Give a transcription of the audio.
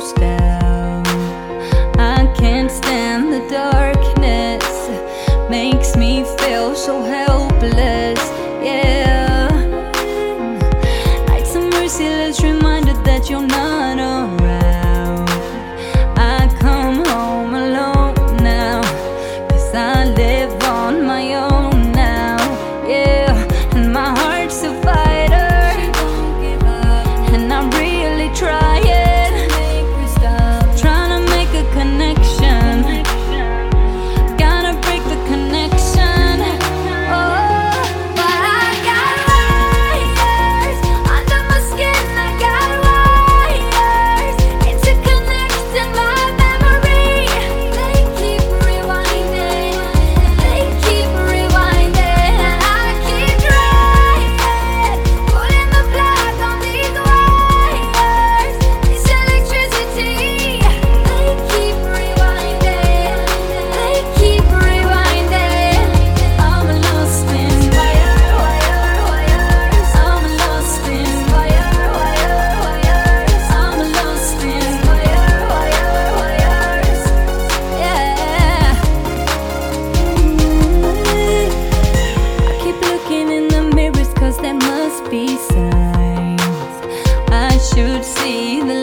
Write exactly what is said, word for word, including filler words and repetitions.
closed down. I can't stand the darkness, makes me feel so helpless, yeah. Life's a merciless reminder that you're not around. I come home alone now, 'cause I live on my own now, yeah. And my heart's a fighter, and I'm really trying, trying to make a connection. Gotta break the connection. Oh, but I got wires under my skin. I got wires interconnecting my memory. They keep rewinding, they keep rewinding, and I keep trying, putting the plug on these wires. This electricity, they keep rewinding, they keep rewinding. I'm lost in wire, wire, wires. I'm lost in wire, wire, wires. I'm lost in wire, wire, wires. Yeah. I keep looking in the mirrors, 'cause there must be signs. I should see the